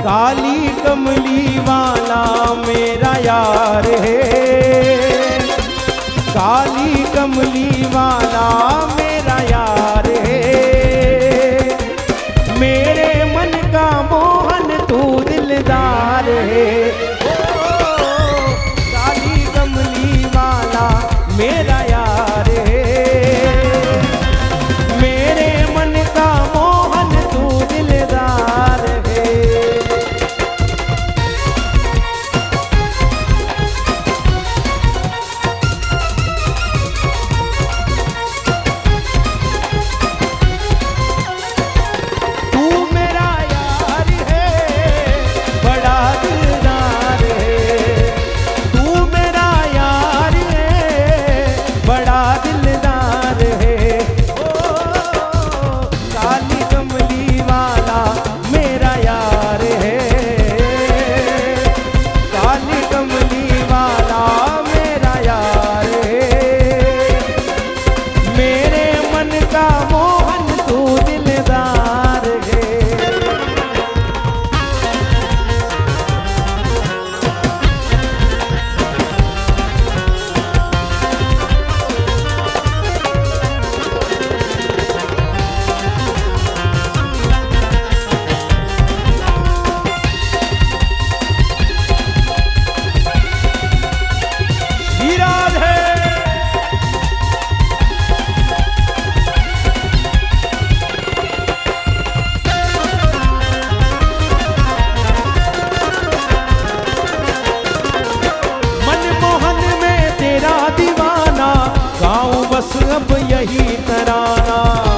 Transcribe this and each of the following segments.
काली कमली वाला मेरा यार है, काली कमली वाला मेरा यार है। मेरे मन का मोहन तू दिलदार है, काली कमली वाला मेरा यार है। मेरे मन का मोहन तू दिलदार है। तू मेरा यार है, बड़ा दिलदार है। तू मेरा यार है, बड़ा दिलदार है। ओ काली कमली वाला मेरा यार है, काली कमली वाला मेरा यार है। मेरे मन का मोहन तू दिलदार है। श्री राधे। मनमोहन में तेरा दीवाना, गाऊं बस अब यही तराना।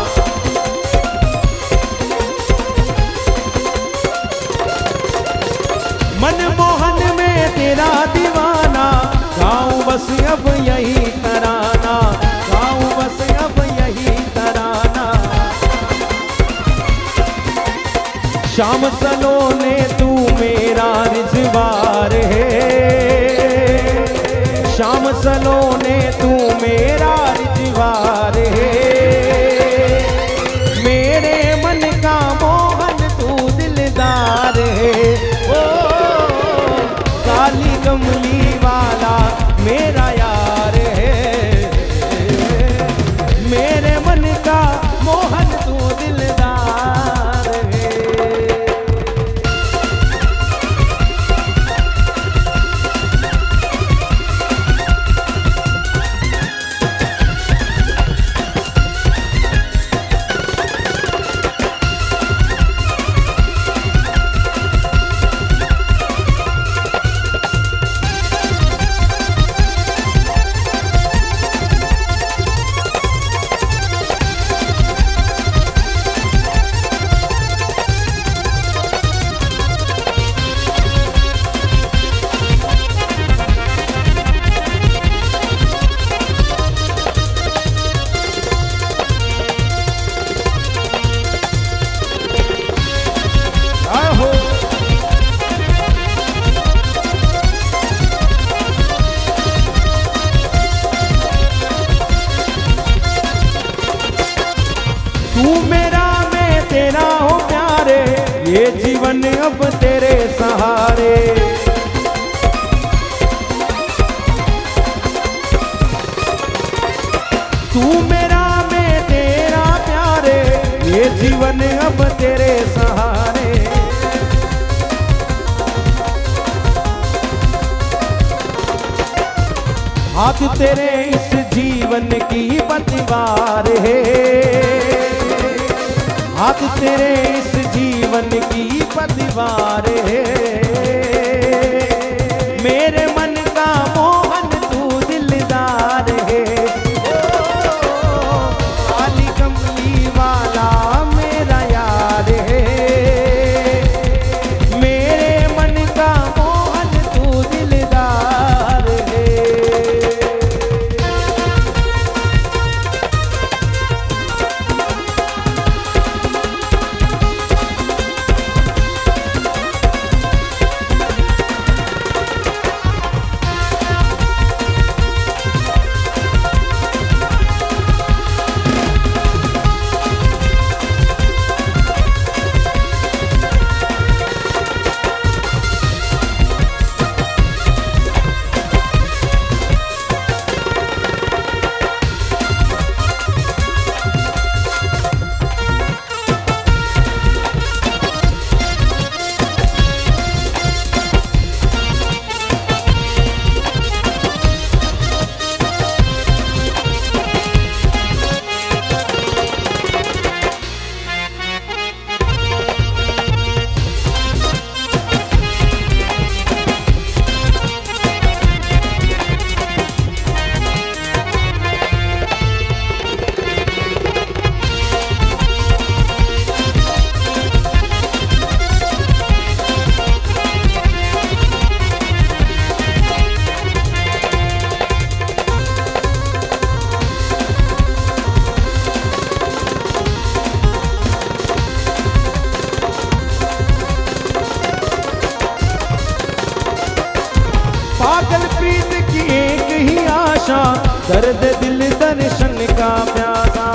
मनमोहन में तेरा दीवाना, गाऊं बस अब यही तराना, गाऊं बस अब यही तराना। शाम सलोने तू मेरा रिजवार है, शाम सलोने तू मेरा रिजवार है। मेरे मन का मोहन तू दिलदार है। ओ काली कमली वाला मेरा यार है, मेरे मन का मोहन तू दिलदार है। आहो तू मेरा मैं तेरा हो प्यारे, ये जीवन अब तेरे सहारे। तू मेरा मैं तेरा प्यारे, ये जीवन अब तेरे सहारे। हाथ तेरे इस जीवन की पतवार है, हाथ तेरे इस जीवन की पतवार है। मेरे मन का मोहन तू दिलदार है। ओ काली कमली वाला मेरा यार है, मेरे मन का मोहन तू दिलदार है। आशा, दर्द दिल दर्शन का प्यासा।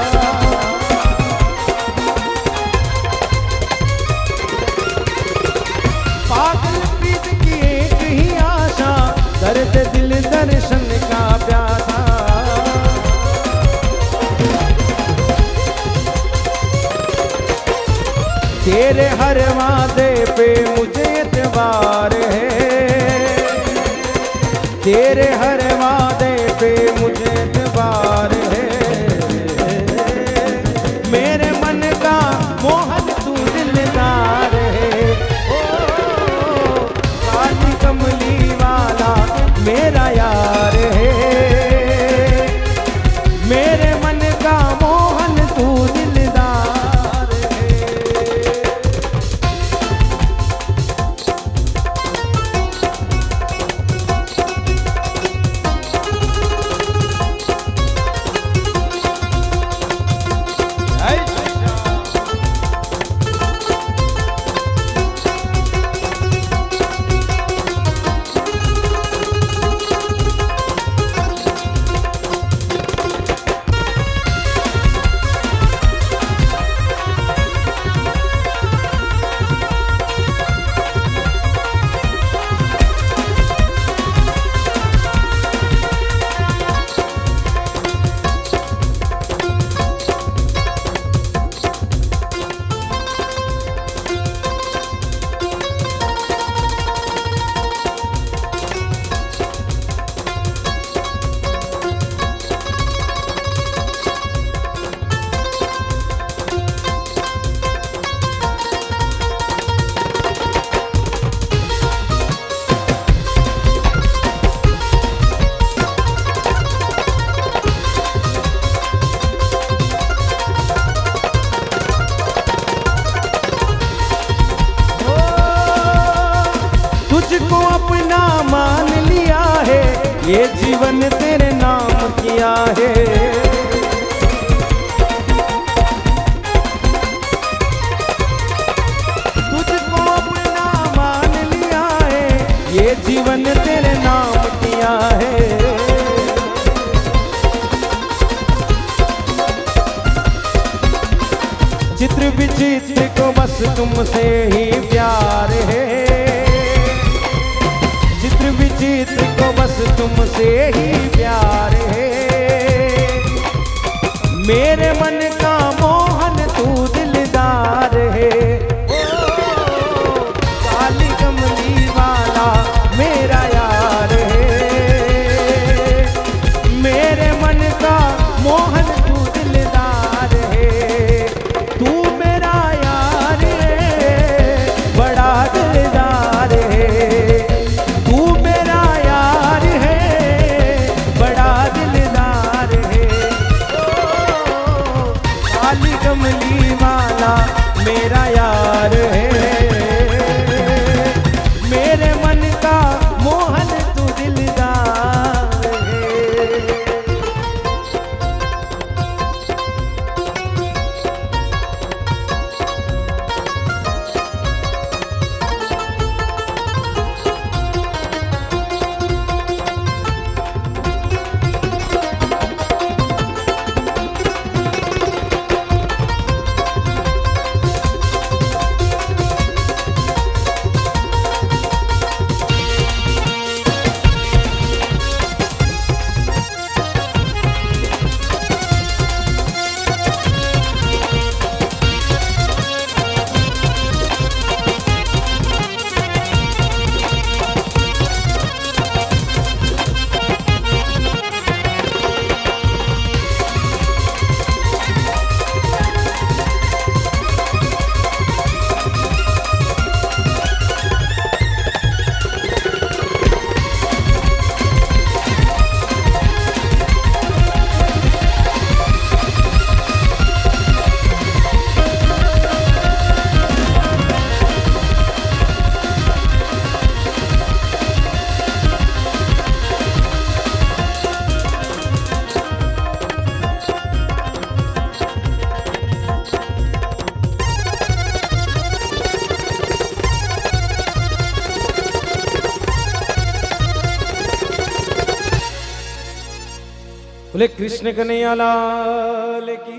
पागल प्रीत की एक ही आशा, दर्द दिल दर्शन का प्यासा। तेरे हर वादे पे मुझे एतबार है, तेरे हर वादे पे मुझे एतबार है। मेरे मन का मोहन तू दिलदार है। ओ काली कमली वाला मेरा यार है, मेरे मन का मोहन तू दिलदार है। तुझको अपना मान लिया है, ये जीवन तेरे नाम किया है। तुझको अपना मान लिया है, ये जीवन तेरे नाम किया है। चित्र विचित्र को बस तुमसे ही प्यार है, चित्र विचित्र को बस तुमसे ही प्यार है। मेरे मन का मोहन तू दिलदार है। ओ काली कमली वाला मेरा यार है, मेरे मन का मोहन तू दिलदार है। तू मेरा यार है, बड़ा दिलदार है। बोले कृष्ण कन्हैया लाल की।